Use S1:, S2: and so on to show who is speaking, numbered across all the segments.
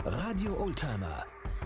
S1: Radio Oldtimer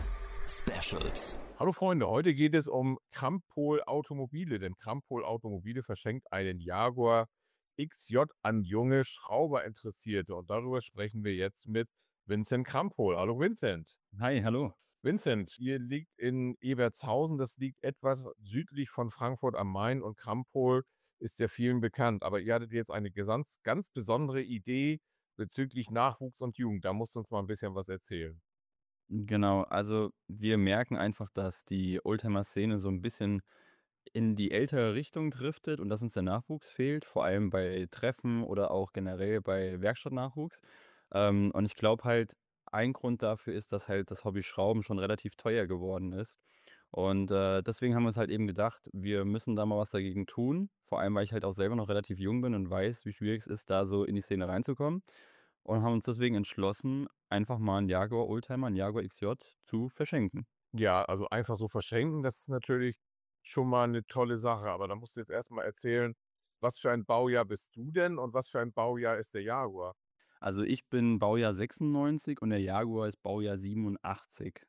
S1: Specials.
S2: Hallo Freunde, heute geht es um Crampol Automobile, denn Crampol Automobile verschenkt einen Jaguar XJ an junge Schrauberinteressierte und darüber sprechen wir jetzt mit Vincent Crampol. Hallo Vincent.
S3: Hi, hallo.
S2: Vincent, ihr liegt in Ebertshausen, das liegt etwas südlich von Frankfurt am Main und Crampol ist ja vielen bekannt, aber ihr hattet jetzt eine ganz besondere Idee bezüglich Nachwuchs und Jugend. Da musst du uns mal ein bisschen was erzählen.
S3: Genau, also wir merken einfach, dass die Oldtimer-Szene so ein bisschen in die ältere Richtung driftet und dass uns der Nachwuchs fehlt, vor allem bei Treffen oder auch generell bei Werkstattnachwuchs. Und ich glaube halt, ein Grund dafür ist, dass halt das Hobby Schrauben schon relativ teuer geworden ist. Und deswegen haben wir uns halt eben gedacht, wir müssen da mal was dagegen tun. Vor allem, weil ich halt auch selber noch relativ jung bin und weiß, wie schwierig es ist, da so in die Szene reinzukommen. Und haben uns deswegen entschlossen, einfach mal 'n Jaguar Oldtimer, 'n Jaguar XJ zu verschenken.
S2: Ja, also einfach so verschenken, das ist natürlich schon mal eine tolle Sache, aber da musst du jetzt erst mal erzählen, was für ein Baujahr bist du denn und was für ein Baujahr ist der Jaguar?
S3: Also, ich bin Baujahr 96 und der Jaguar ist Baujahr 87.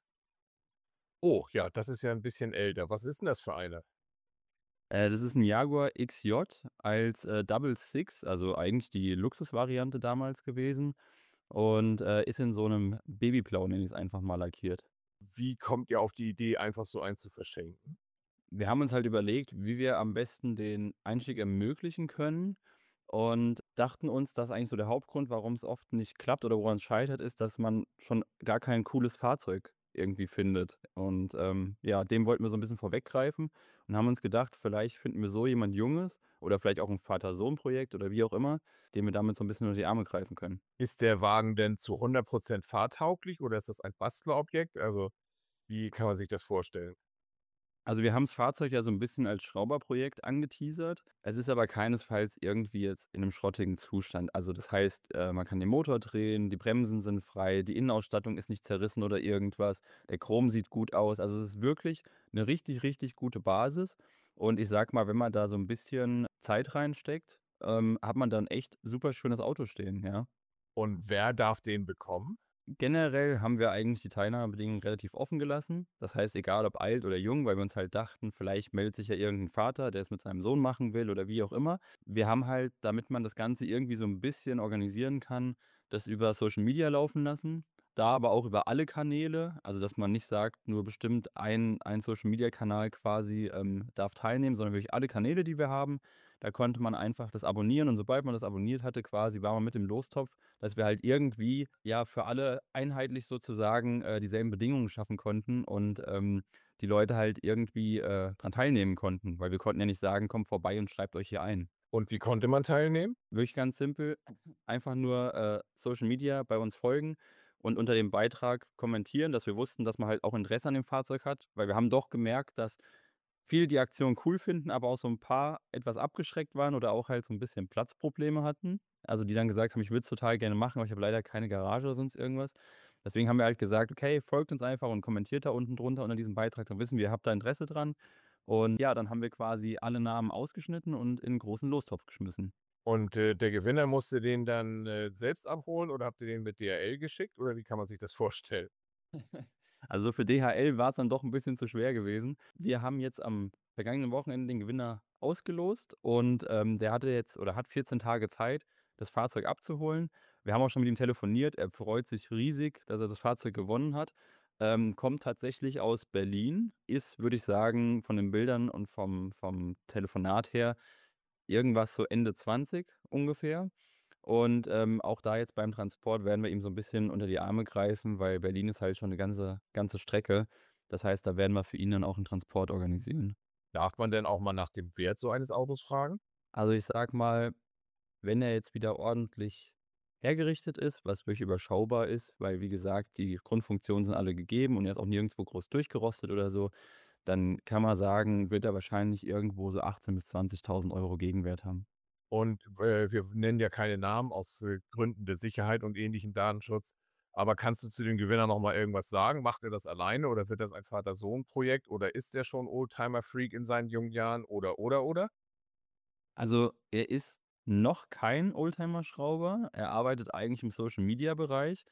S2: Oh, ja, das ist ja ein bisschen älter. Was ist 'n das für einer?
S3: Das ist 'n Jaguar XJ als, Double Six, also eigentlich die Luxusvariante damals gewesen und, ist in so 'nem Babyblau, nenne ich's einfach mal, lackiert.
S2: Wie kommt ihr auf die Idee, einfach so einen zu verschenken?
S3: Wir haben uns halt überlegt, wie wir am besten den Einstieg ermöglichen können und dachten uns, dass eigentlich so der Hauptgrund, warum es oft nicht klappt oder woran es scheitert, ist, dass man schon gar kein cooles Fahrzeug irgendwie findet. Und ja, dem wollten wir so ein bisschen vorweggreifen und haben uns gedacht, vielleicht finden wir so jemand Junges oder vielleicht auch ein Vater-Sohn-Projekt oder wie auch immer, dem wir damit so ein bisschen unter die Arme greifen können.
S2: Ist der Wagen denn zu 100% fahrtauglich oder ist das ein Bastlerobjekt? Also, wie kann man sich das vorstellen?
S3: Also, wir haben das Fahrzeug ja so ein bisschen als Schrauberprojekt angeteasert. Es ist aber keinesfalls irgendwie jetzt in einem schrottigen Zustand. Also, das heißt, man kann den Motor drehen, die Bremsen sind frei, die Innenausstattung ist nicht zerrissen oder irgendwas. Der Chrom sieht gut aus. Also, es ist wirklich eine richtig, richtig gute Basis. Und ich sage mal, wenn man da so ein bisschen Zeit reinsteckt, hat man dann echt super schönes Auto stehen, ja.
S2: Und wer darf den bekommen?
S3: Generell haben wir eigentlich die Teilnahmebedingungen relativ offen gelassen. Das heißt, egal ob alt oder jung, weil wir uns halt dachten, vielleicht meldet sich ja irgendein Vater, der es mit seinem Sohn machen will oder wie auch immer. Wir haben halt, damit man das Ganze irgendwie so ein bisschen organisieren kann, das über Social Media laufen lassen. Da aber auch über alle Kanäle, also dass man nicht sagt, nur bestimmt ein Social Media Kanal quasi darf teilnehmen, sondern wirklich alle Kanäle, die wir haben. Da konnte man einfach das abonnieren und sobald man das abonniert hatte, quasi war man mit dem Lostopf, dass wir halt irgendwie, ja, für alle einheitlich sozusagen, dieselben Bedingungen schaffen konnten und, die Leute halt irgendwie, dran teilnehmen konnten, weil wir konnten ja nicht sagen: „Kommt vorbei und schreibt euch hier ein."
S2: Und wie konnte man teilnehmen?
S3: Wirklich ganz simpel, einfach nur, Social Media bei uns folgen und unter dem Beitrag kommentieren, dass wir wussten, dass man halt auch Interesse an dem Fahrzeug hat, weil wir haben doch gemerkt, dass viele die Aktion cool finden, aber auch so ein paar etwas abgeschreckt waren oder auch halt so ein bisschen Platzprobleme hatten. Also, die dann gesagt haben: „Ich würde es total gerne machen, aber ich habe leider keine Garage" oder sonst irgendwas. Deswegen haben wir halt gesagt: „Okay, folgt uns einfach und kommentiert da unten drunter unter diesem Beitrag, dann wissen wir, ihr habt da Interesse dran." Und ja, dann haben wir quasi alle Namen ausgeschnitten und in 'n großen Lostopf geschmissen.
S2: Und, der Gewinner musste den dann, selbst abholen oder habt ihr den mit DHL geschickt oder wie kann man sich das vorstellen?
S3: Also, für DHL war es dann doch ein bisschen zu schwer gewesen. Wir haben jetzt am vergangenen Wochenende den Gewinner ausgelost und, der hatte jetzt oder hat 14 Tage Zeit, das Fahrzeug abzuholen. Wir haben auch schon mit ihm telefoniert. Er freut sich riesig, dass er das Fahrzeug gewonnen hat. Kommt tatsächlich aus Berlin, ist, würde ich sagen, von den Bildern und vom Telefonat her irgendwas so Ende 20 ungefähr. Und, auch da jetzt beim Transport werden wir ihm so ein bisschen unter die Arme greifen, weil Berlin ist halt schon eine ganze Strecke. Das heißt, da werden wir für ihn dann auch einen Transport organisieren.
S2: Darf man denn auch mal nach dem Wert so eines Autos fragen?
S3: Also, ich sage mal, wenn er jetzt wieder ordentlich hergerichtet ist, was wirklich überschaubar ist, weil wie gesagt, die Grundfunktionen sind alle gegeben und er ist auch nirgendwo groß durchgerostet oder so, dann kann man sagen, wird er wahrscheinlich irgendwo so 18 bis 20.000 € Gegenwert haben.
S2: Und, wir nennen ja keine Namen aus, Gründen der Sicherheit und ähnlichen Datenschutz. Aber kannst du zu dem Gewinner noch mal irgendwas sagen? Macht er das alleine oder wird das ein Vater-Sohn-Projekt oder ist er schon Oldtimer-Freak in seinen jungen Jahren oder?
S3: Also, er ist noch kein Oldtimer-Schrauber. Er arbeitet eigentlich im Social-Media-Bereich,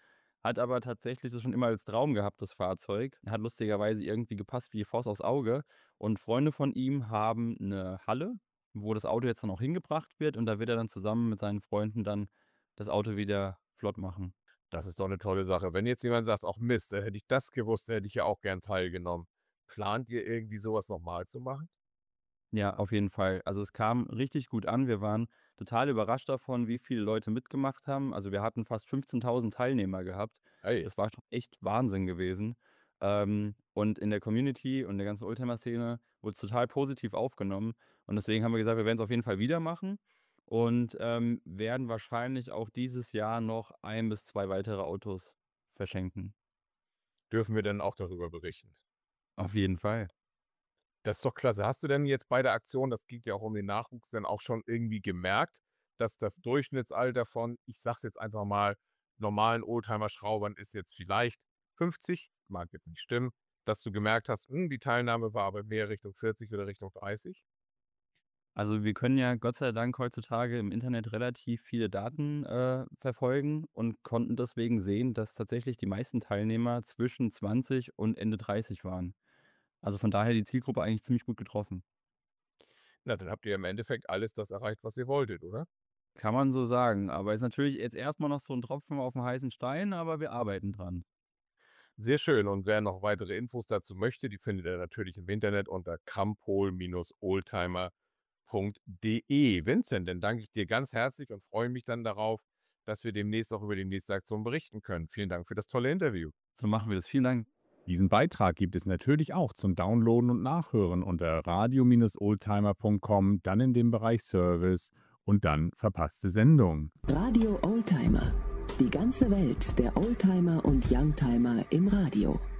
S3: hat aber tatsächlich das schon immer als Traum gehabt, das Fahrzeug. Hat lustigerweise irgendwie gepasst wie die Faust aufs Auge. Und Freunde von ihm haben eine Halle, wo das Auto jetzt dann auch hingebracht wird und da wird er dann zusammen mit seinen Freunden dann das Auto wieder flott machen.
S2: Das ist doch eine tolle Sache. Wenn jetzt jemand sagt: „Ach Mist, hätte ich das gewusst, hätte ich ja auch gern teilgenommen.“ Plant ihr irgendwie sowas noch mal zu machen?
S3: Ja, auf jeden Fall. Also, es kam richtig gut an. Wir waren total überrascht davon, wie viele Leute mitgemacht haben. Also, wir hatten fast 15.000 Teilnehmer gehabt.
S2: Hey,
S3: Das war schon echt Wahnsinn gewesen. Und in der Community und der ganzen Oldtimer-Szene wurde es total positiv aufgenommen. Und deswegen haben wir gesagt, wir werden es auf jeden Fall wieder machen und, werden wahrscheinlich auch dieses Jahr noch 1 bis 2 weitere Autos verschenken.
S2: dürfen wir denn auch darüber berichten?
S3: Auf jeden Fall.
S2: Das ist doch klasse. Hast du denn jetzt bei der Aktion, das geht ja auch um den Nachwuchs, denn auch schon irgendwie gemerkt, dass das Durchschnittsalter von, ich sage es jetzt einfach mal, normalen Oldtimer-Schraubern ist jetzt vielleicht 50, mag jetzt nicht stimmen, dass du gemerkt hast, die Teilnahme war aber mehr Richtung 40 oder Richtung 30?
S3: Also, wir können ja Gott sei Dank heutzutage im Internet relativ viele Daten, verfolgen und konnten deswegen sehen, dass tatsächlich die meisten Teilnehmer zwischen 20 und Ende 30 waren. Also, von daher die Zielgruppe eigentlich ziemlich gut getroffen.
S2: Na, dann habt ihr im Endeffekt alles das erreicht, was ihr wolltet, oder?
S3: Kann man so sagen, aber ist natürlich jetzt erstmal noch so ein Tropfen auf dem heißen Stein, aber wir arbeiten dran.
S2: Sehr schön. Und wer noch weitere Infos dazu möchte, die findet ihr natürlich im Internet unter krampol-oldtimer.de. Vincent, dann danke ich dir ganz herzlich und freue mich dann darauf, dass wir demnächst auch über die nächste Aktion berichten können. Vielen Dank für das tolle Interview.
S3: So machen wir das. Vielen Dank.
S4: Diesen Beitrag gibt es natürlich auch zum Downloaden und Nachhören unter radio-oldtimer.com, dann in dem Bereich Service und dann verpasste Sendung.
S5: Radio Oldtimer. Die ganze Welt der Oldtimer und Youngtimer im Radio.